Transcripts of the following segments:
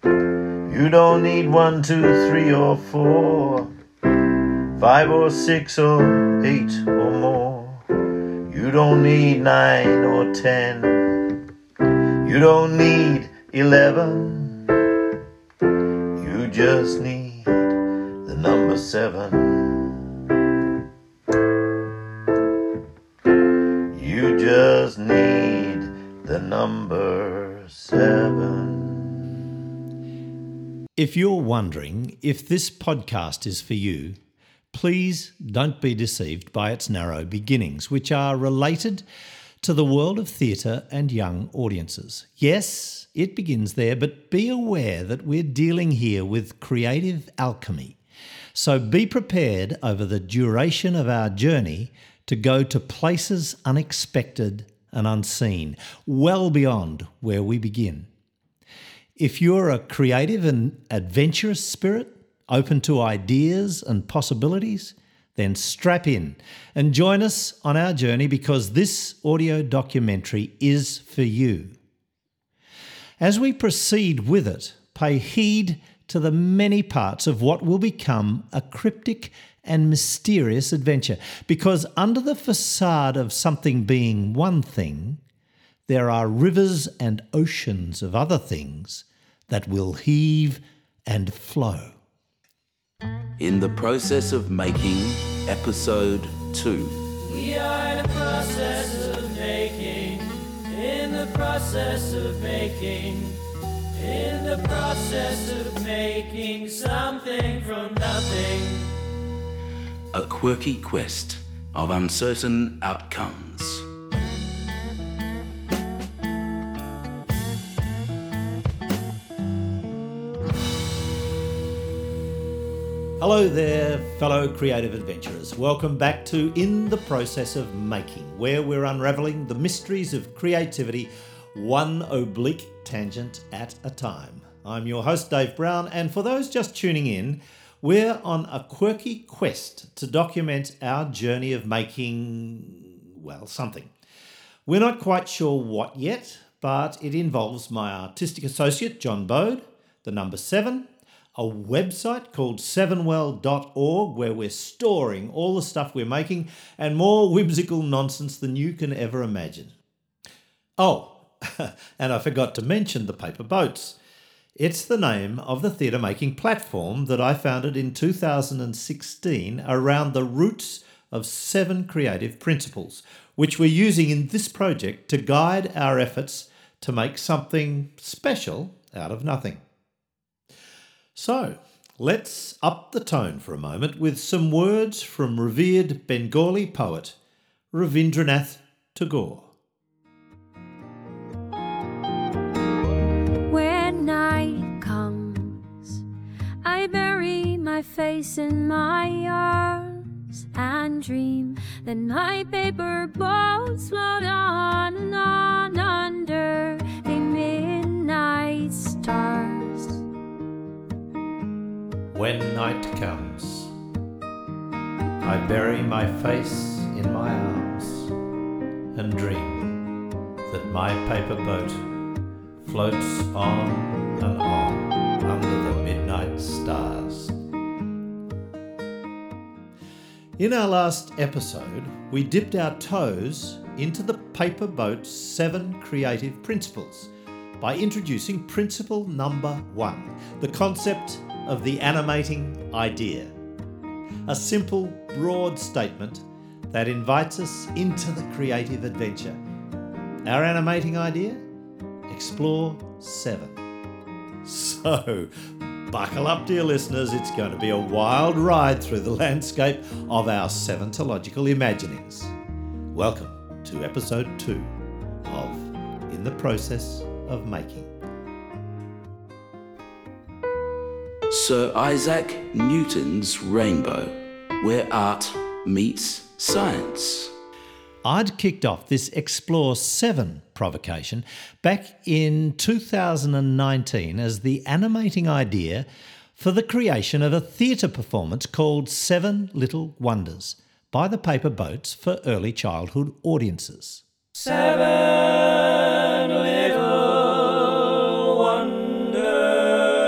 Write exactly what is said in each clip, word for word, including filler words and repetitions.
You don't need one, two, three, or four, five or six or eight or more. You don't need nine or ten. You don't need eleven. You just need the number seven. You just need the number seven. If you're wondering if this podcast is for you, please don't be deceived by its narrow beginnings, which are related to the world of theatre and young audiences. Yes, it begins there, but be aware that we're dealing here with creative alchemy. So be prepared over the duration of our journey to go to places unexpected and unseen, well beyond where we begin. If you're a creative and adventurous spirit, open to ideas and possibilities, then strap in and join us on our journey, because this audio documentary is for you. As we proceed with it, pay heed to the many parts of what will become a cryptic and mysterious adventure, because under the facade of something being one thing, there are rivers and oceans of other things that will heave and flow. In the Process of Making, Episode two. We are in the process of making, in the process of making, in the process of making something from nothing. A quirky quest of uncertain outcomes. Hello there, fellow creative adventurers. Welcome back to In the Process of Making, where we're unravelling the mysteries of creativity, one oblique tangent at a time. I'm your host, Dave Brown, and for those just tuning in, we're on a quirky quest to document our journey of making, well, something. We're not quite sure what yet, but it involves my artistic associate, John Bode, the number seven, a website called sevenwell dot org where we're storing all the stuff we're making, and more whimsical nonsense than you can ever imagine. Oh, and I forgot to mention the Paper Boats. It's the name of the theatre making platform that I founded in two thousand sixteen around the roots of seven creative principles, which we're using in this project to guide our efforts to make something special out of nothing. So, let's up the tone for a moment with some words from revered Bengali poet Rabindranath Tagore. When night comes, I bury my face in my arms and dream that my paper boats float on and on under the midnight stars. When night comes, I bury my face in my arms and dream that my paper boat floats on and on under the midnight stars. In our last episode, we dipped our toes into the Paper Boat's seven creative principles by introducing principle number one, the concept of the animating idea. A simple, broad statement that invites us into the creative adventure. Our animating idea? Explore seven. So, buckle up, dear listeners, it's going to be a wild ride through the landscape of our seventological imaginings. Welcome to episode two of In the Process of Making. Sir Isaac Newton's Rainbow, where art meets science. I'd kicked off this Explore seven provocation back in two thousand nineteen as the animating idea for the creation of a theatre performance called Seven Little Wonders by the Paper Boats for early childhood audiences. Seven little wonders.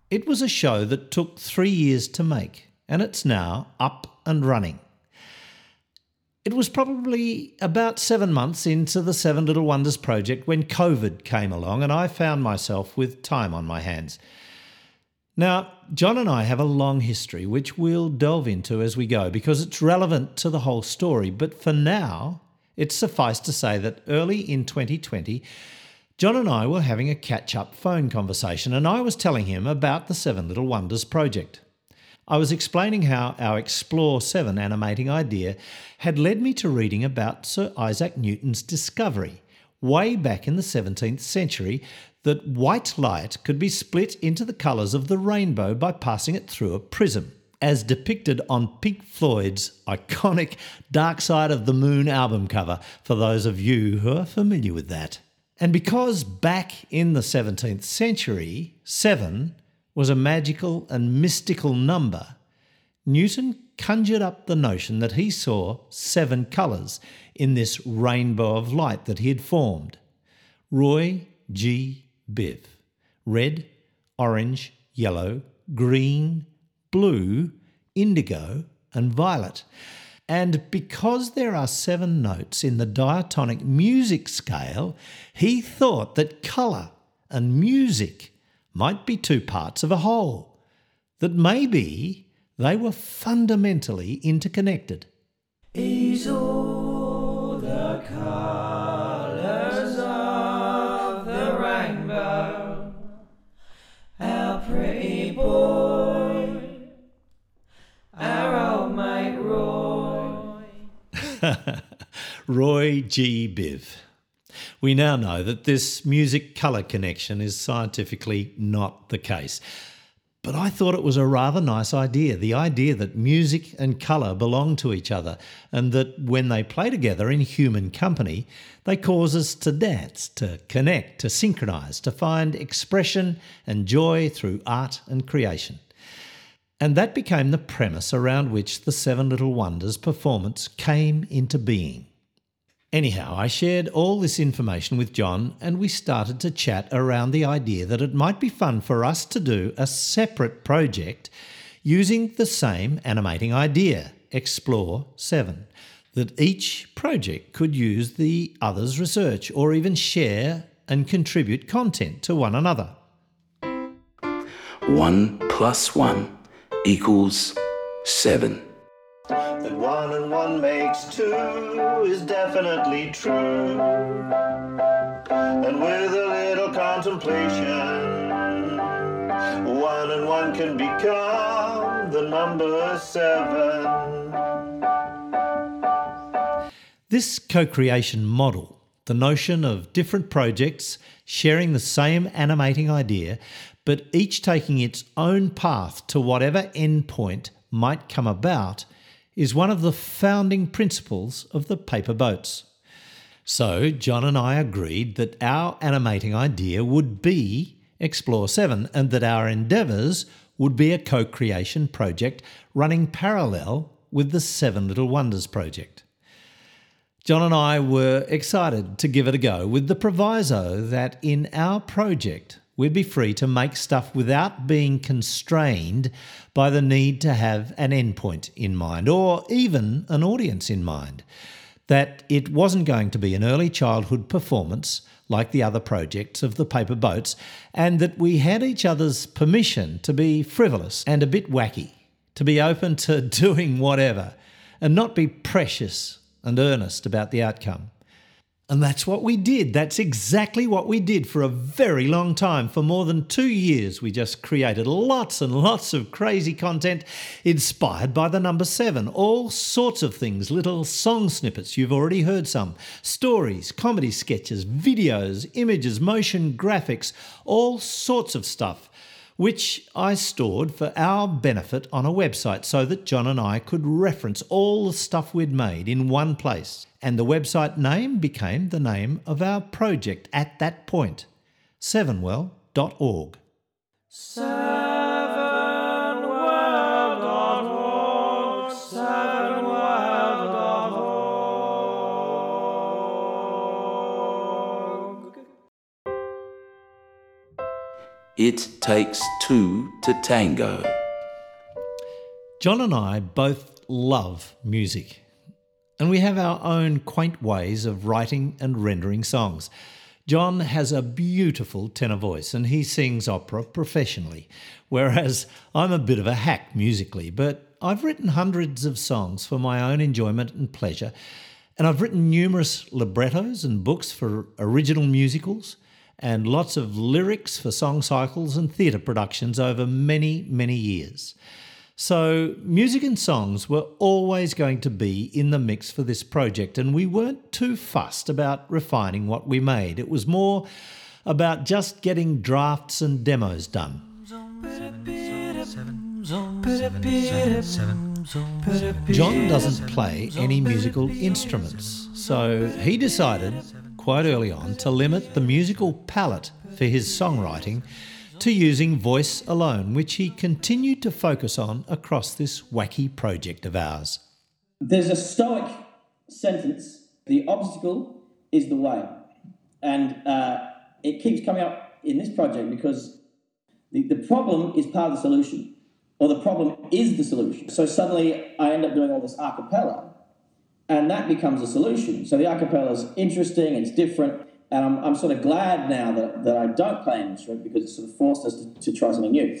It was a show that took three years to make, and it's now up and running. It was probably about seven months into the Seven Little Wonders project when COVID came along and I found myself with time on my hands. Now, John and I have a long history which we'll delve into as we go because it's relevant to the whole story, but for now, it's suffice to say that early in twenty twenty, John and I were having a catch-up phone conversation and I was telling him about the Seven Little Wonders project. I was explaining how our Explore seven animating idea had led me to reading about Sir Isaac Newton's discovery, way back in the seventeenth century, that white light could be split into the colours of the rainbow by passing it through a prism, as depicted on Pink Floyd's iconic Dark Side of the Moon album cover, for those of you who are familiar with that. And because back in the seventeenth century, seven was a magical and mystical number, Newton conjured up the notion that he saw seven colours in this rainbow of light that he had formed. Roy G. Biv. Red, orange, yellow, green, blue, indigo and violet. And because there are seven notes in the diatonic music scale, he thought that colour and music might be two parts of a whole, that maybe they were fundamentally interconnected. Is all the colours of the rainbow, our pretty boy, our old mate Roy. Roy G. Biv. We now know that this music-colour connection is scientifically not the case. But I thought it was a rather nice idea, the idea that music and colour belong to each other and that when they play together in human company, they cause us to dance, to connect, to synchronise, to find expression and joy through art and creation. And that became the premise around which the Seven Little Wonders performance came into being. Anyhow, I shared all this information with John and we started to chat around the idea that it might be fun for us to do a separate project using the same animating idea, Explore seven, that each project could use the other's research or even share and contribute content to one another. One plus one equals seven. That one and one makes two is definitely true. And with a little contemplation, one and one can become the number seven. This co-creation model, the notion of different projects sharing the same animating idea, but each taking its own path to whatever endpoint might come about, is one of the founding principles of the paper boats. So John and I agreed that our animating idea would be Explore seven and that our endeavours would be a co-creation project running parallel with the Seven Little Wonders project. John and I were excited to give it a go with the proviso that in our project we'd be free to make stuff without being constrained by the need to have an endpoint in mind or even an audience in mind. That it wasn't going to be an early childhood performance like the other projects of the paper boats, and that we had each other's permission to be frivolous and a bit wacky, to be open to doing whatever, and not be precious and earnest about the outcome. And that's what we did. That's exactly what we did for a very long time. For more than two years, we just created lots and lots of crazy content inspired by the number seven. All sorts of things, little song snippets, you've already heard some, stories, comedy sketches, videos, images, motion graphics, all sorts of stuff, which I stored for our benefit on a website so that John and I could reference all the stuff we'd made in one place. And the website name became the name of our project at that point, sevenwell dot org. seven world dot org, seven world dot org. It takes two to tango. John and I both love music, and we have our own quaint ways of writing and rendering songs. John has a beautiful tenor voice and he sings opera professionally, whereas I'm a bit of a hack musically, but I've written hundreds of songs for my own enjoyment and pleasure, and I've written numerous librettos and books for original musicals and lots of lyrics for song cycles and theatre productions over many, many years. So music and songs were always going to be in the mix for this project, and we weren't too fussed about refining what we made. It was more about just getting drafts and demos done. John doesn't play any musical instruments, so he decided quite early on to limit the musical palette for his songwriting to using voice alone, which he continued to focus on across this wacky project of ours. There's a Stoic sentence: the obstacle is the way. And uh, it keeps coming up in this project because the, the problem is part of the solution, or the problem is the solution. So suddenly I end up doing all this a cappella, and that becomes a solution. So the a cappella is interesting, it's different, and I'm, I'm sort of glad now that, that I don't play an instrument because it sort of forced us to, to try something new.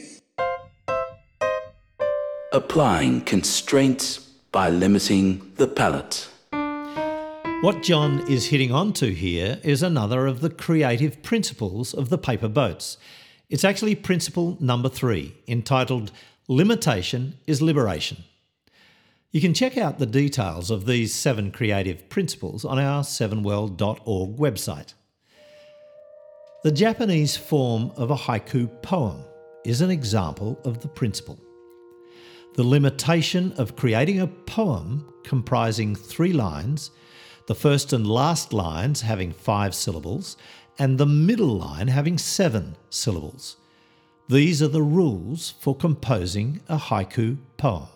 Applying constraints by limiting the palette. What John is hitting onto here is another of the creative principles of the paper boats. It's actually principle number three, entitled Limitation is Liberation. You can check out the details of these seven creative principles on our seven world dot org website. The Japanese form of a haiku poem is an example of the principle. The limitation of creating a poem comprising three lines, the first and last lines having five syllables, and the middle line having seven syllables. These are the rules for composing a haiku poem.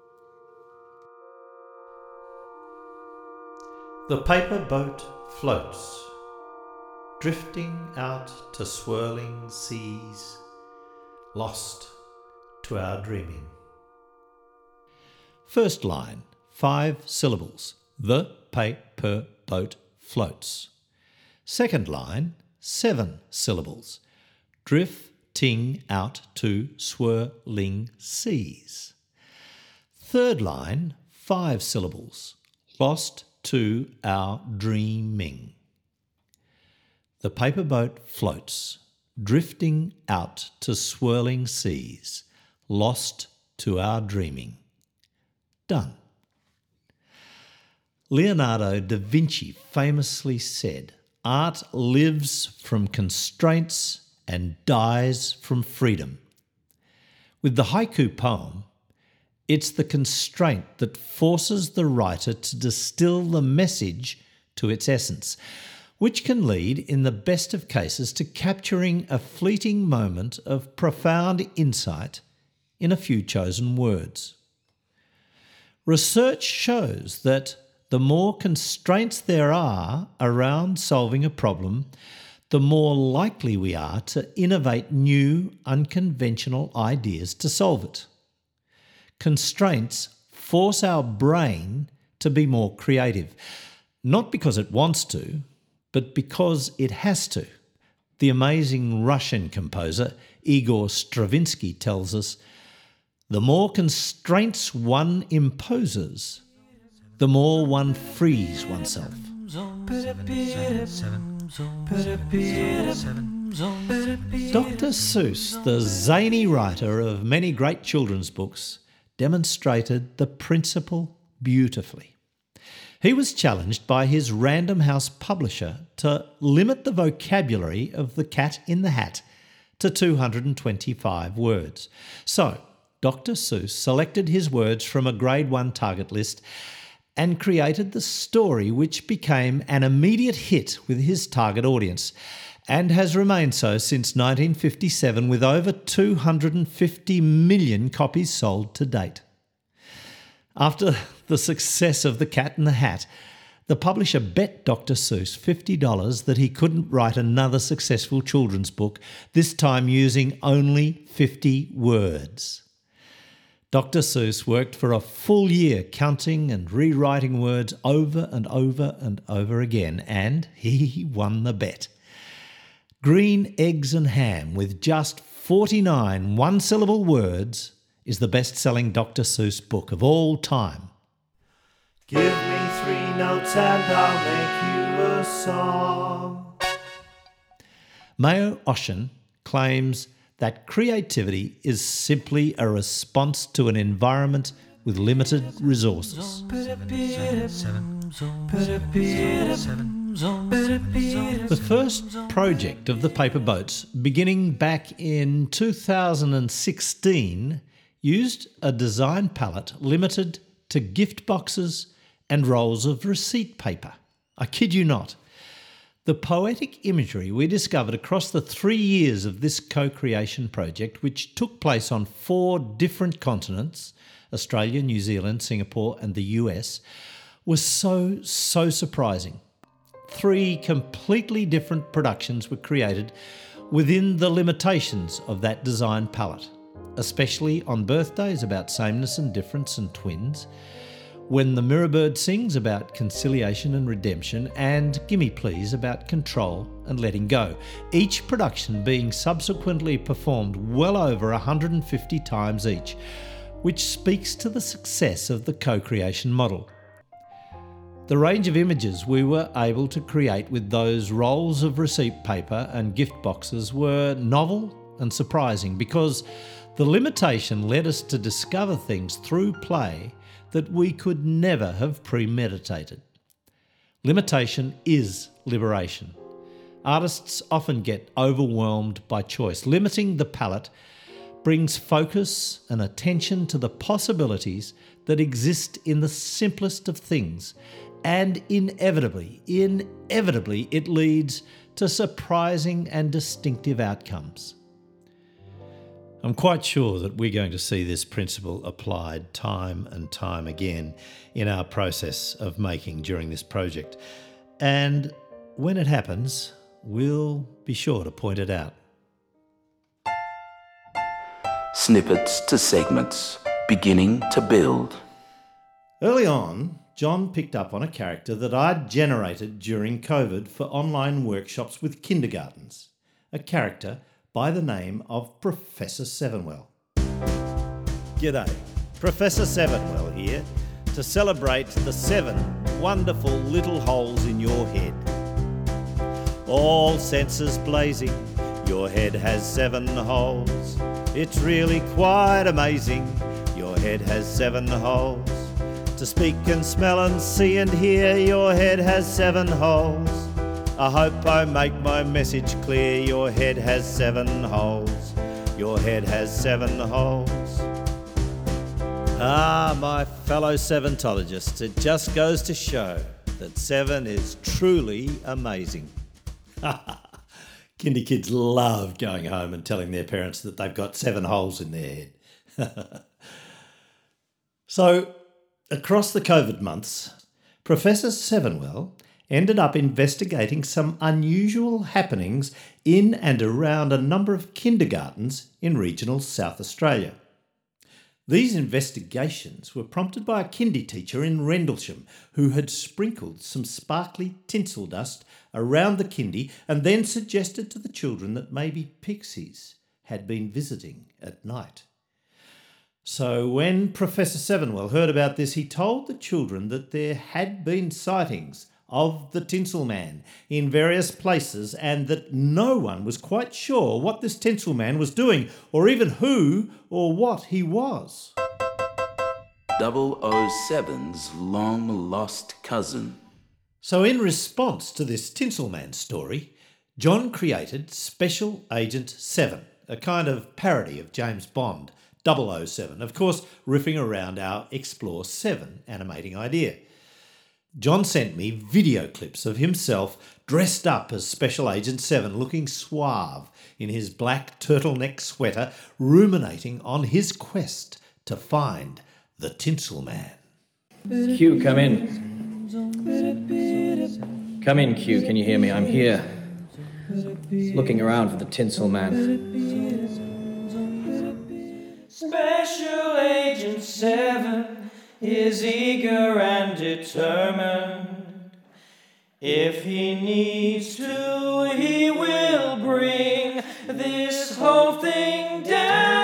The paper boat floats, drifting out to swirling seas, lost to our dreaming. First line, five syllables. The paper boat floats. Second line, seven syllables. Drifting out to swirling seas. Third line, five syllables. Lost to our dreaming. The paper boat floats, drifting out to swirling seas, lost to our dreaming. Done. Leonardo da Vinci famously said, "Art lives from constraints and dies from freedom." With the haiku poem, it's the constraint that forces the writer to distill the message to its essence, which can lead, in the best of cases, to capturing a fleeting moment of profound insight in a few chosen words. Research shows that the more constraints there are around solving a problem, the more likely we are to innovate new, unconventional ideas to solve it. Constraints force our brain to be more creative, not because it wants to, but because it has to. The amazing Russian composer Igor Stravinsky tells us, "The more constraints one imposes, the more one frees oneself." Doctor Seuss, the zany writer of many great children's books, demonstrated the principle beautifully. He was challenged by his Random House publisher to limit the vocabulary of The Cat in the Hat to two hundred twenty-five words. So, Doctor Seuss selected his words from a grade one target list and created the story which became an immediate hit with his target audience and has remained so since nineteen fifty-seven, with over two hundred fifty million copies sold to date. After the success of The Cat in the Hat, The publisher bet Doctor Seuss fifty dollars that he couldn't write another successful children's book, this time using only fifty words. Doctor Seuss worked for a full year counting and rewriting words over and over and over again, and he won the bet. Green Eggs and Ham, with just forty-nine one-syllable words, is the best-selling Doctor Seuss book of all time. Give me three notes and I'll make you a song. Mayo Oshin claims that creativity is simply a response to an environment with limited resources. The first project of the paper boats, beginning back in two thousand sixteen, used a design palette limited to gift boxes and rolls of receipt paper. I kid you not. The poetic imagery we discovered across the three years of this co-creation project, which took place on four different continents, Australia, New Zealand, Singapore and the U S, was so, so surprising. Three completely different productions were created within the limitations of that design palette, especially on birthdays about sameness and difference and twins, When the Mirrorbird Sings about conciliation and redemption, and Gimme Please about control and letting go, each production being subsequently performed well over one hundred fifty times each, which speaks to the success of the co-creation model. The range of images we were able to create with those rolls of receipt paper and gift boxes were novel and surprising, because the limitation led us to discover things through play that we could never have premeditated. Limitation is liberation. Artists often get overwhelmed by choice. Limiting the palette brings focus and attention to the possibilities that exist in the simplest of things, and inevitably, inevitably it leads to surprising and distinctive outcomes. I'm quite sure that we're going to see this principle applied time and time again in our process of making during this project. And when it happens, we'll be sure to point it out. Snippets to segments, beginning to build. Early on, John picked up on a character that I'd generated during COVID for online workshops with kindergartens. A character by the name of Professor Sevenwell. G'day, Professor Sevenwell here to celebrate the seven wonderful little holes in your head. All senses blazing, your head has seven holes. It's really quite amazing, your head has seven holes. To speak and smell and see and hear, your head has seven holes. I hope I make my message clear, your head has seven holes. Your head has seven holes. Ah, my fellow Seventologists, it just goes to show that seven is truly amazing. Kinder kids love going home and telling their parents that they've got seven holes in their head. So, across the COVID months, Professor Sevenwell ended up investigating some unusual happenings in and around a number of kindergartens in regional South Australia. These investigations were prompted by a kindy teacher in Rendlesham who had sprinkled some sparkly tinsel dust around the kindy and then suggested to the children that maybe pixies had been visiting at night. So when Professor Sevenwell heard about this, he told the children that there had been sightings of the Tinsel Man in various places, and that no one was quite sure what this Tinsel Man was doing, or even who or what he was. double oh seven's long-lost cousin. So in response to this Tinsel Man story, John created Special Agent Seven, a kind of parody of James Bond, double oh seven, of course riffing around our Explore seven animating idea. John sent me video clips of himself dressed up as Special Agent Seven, looking suave in his black turtleneck sweater, ruminating on his quest to find the Tinsel Man. Hugh, come in. Come in, Q. Can you hear me? I'm here. Looking around for the Tinsel Man. Special Agent Seven is eager and determined. If he needs to, he will bring this whole thing down.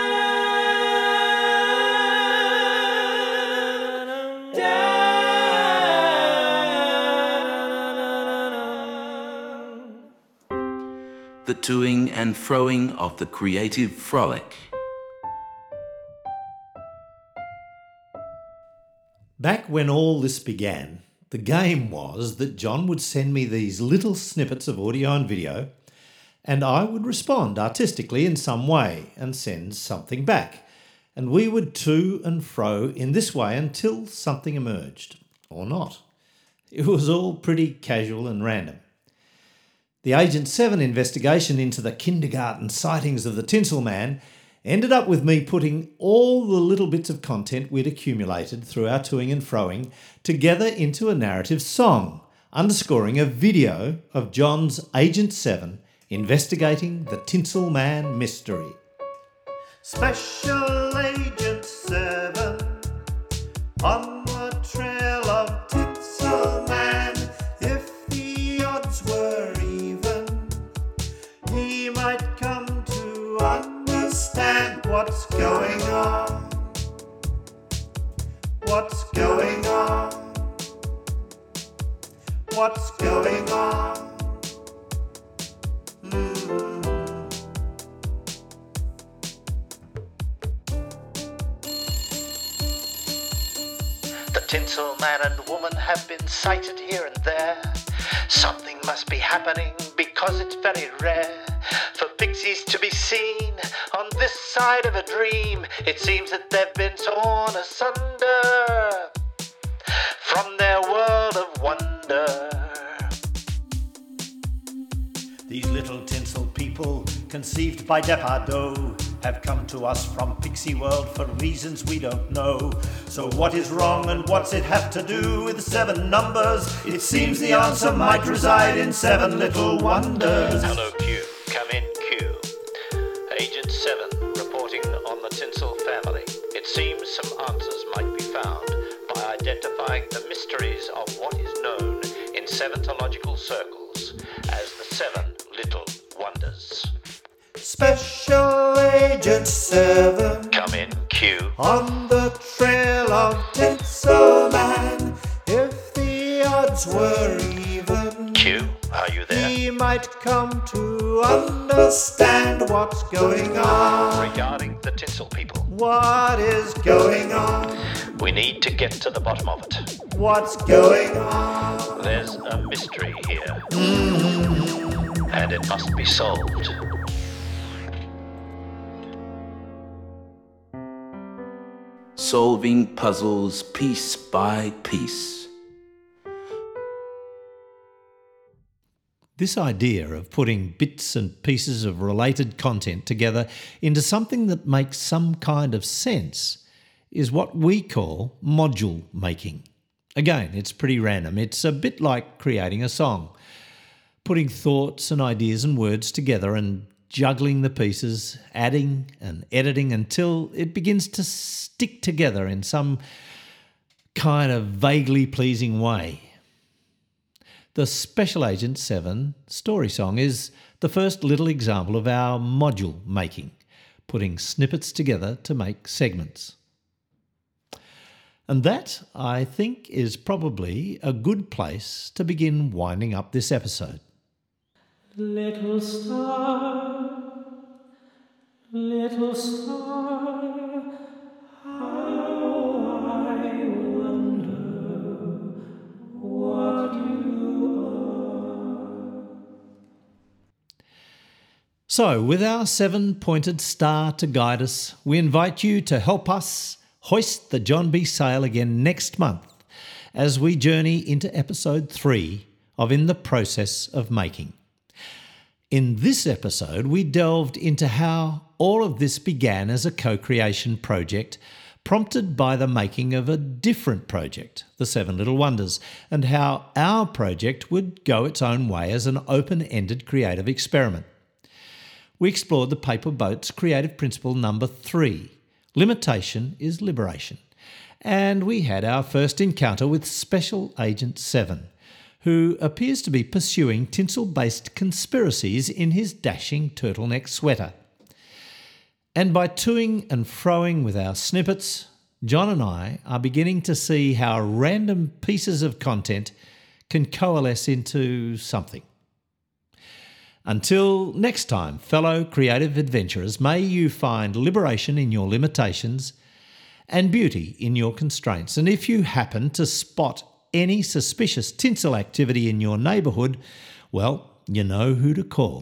The toing and froing of the creative frolic. Back when all this began, the game was that John would send me these little snippets of audio and video, and I would respond artistically in some way and send something back. And we would to and fro in this way until something emerged, or not. It was all pretty casual and random. The Agent seven investigation into the kindergarten sightings of the Tinsel Man ended up with me putting all the little bits of content we'd accumulated through our toing and froing together into a narrative song, underscoring a video of John's Agent seven investigating the Tinsel Man mystery. Special Agent seven on the trail of Tinsel Man. If the odds were even, he might come to understand what's going on. What's going on? What's going on? Mm. The Tinsel Man and woman have been sighted here and there. Something must be happening because it's very rare for pixies to be seen on this side of a dream. It seems that they've been torn asunder from their world of wonder. These little tinsel people, conceived by Depardieu, have come to us from Pixie World for reasons we don't know. So what is wrong and what's it have to do with seven numbers? It seems the answer might reside in seven little wonders. Hello, Q. Come in, Q. Agent seven reporting on the Tinsel family. It seems some answers might be found by identifying the mysteries of what is known in Seventhological circles as the seven little wonders. Special Agent seven Come in, Q. on the trail of Tinsel Man. If the odds were even, Q, are you there? he might come to understand what's going on. Regarding the Tinsel people, What is going on? we need to get to the bottom of it. What's going on? There's a mystery here, and it must be solved. Solving puzzles piece by piece. This idea of putting bits and pieces of related content together into something that makes some kind of sense is what we call module making. Again, it's pretty random. It's a bit like creating a song, putting thoughts and ideas and words together and juggling the pieces, adding and editing until it begins to stick together in some kind of vaguely pleasing way. The Special Agent seven story song is the first little example of our module making, putting snippets together to make segments. And that, I think, is probably a good place to begin winding up this episode. Little star, little star, how I wonder what you are. So, with our seven-pointed star to guide us, we invite you to help us hoist the John B. sail again next month as we journey into episode three of In the Process of Making. In this episode, we delved into how all of this began as a co-creation project prompted by the making of a different project, The Seven Little Wonders, and how our project would go its own way as an open-ended creative experiment. We explored the Paper Boat's creative principle number three, limitation is liberation, and we had our first encounter with Special Agent Seven, who appears to be pursuing tinsel-based conspiracies in his dashing turtleneck sweater. And by toing and froing with our snippets, John and I are beginning to see how random pieces of content can coalesce into something. Until next time, fellow creative adventurers, may you find liberation in your limitations and beauty in your constraints. And if you happen to spot any suspicious tinsel activity in your neighbourhood, well, you know who to call.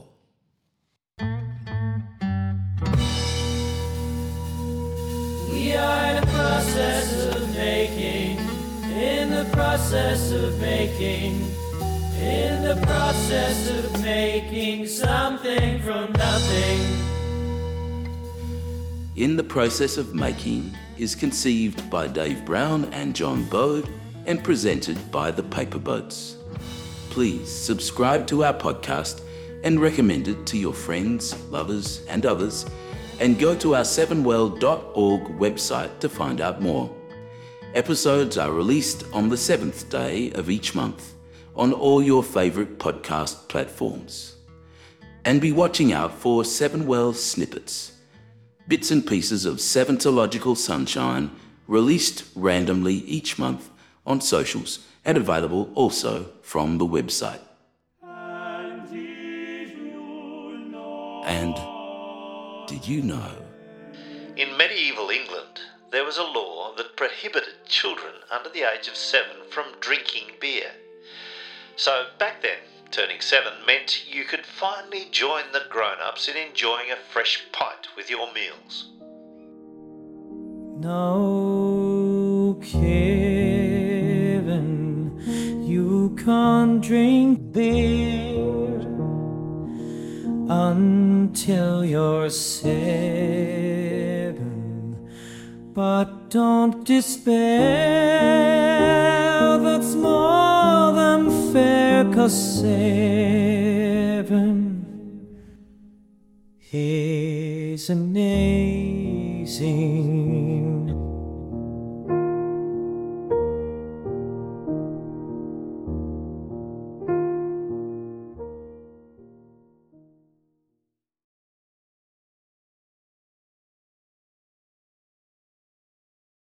We are in the process of making, in the process of making, in the process of making something from nothing. In the Process of Making is conceived by Dave Brown and John Bode and presented by the Paper Boats. Please subscribe to our podcast and recommend it to your friends, lovers and others, and go to our seven well dot org website to find out more. Episodes are released on the seventh day of each month on all your favourite podcast platforms. And be watching out for Seven Well snippets, bits and pieces of Seventological sunshine released randomly each month on socials and available also from the website. And did you know? In medieval England, there was a law that prohibited children under the age of seven from drinking beer. So back then, turning seven meant you could finally join the grown-ups in enjoying a fresh pint with your meals. No, Kevin, you can't drink beer until you're seven, but don't despair, that's more than fair, 'cause seven is amazing.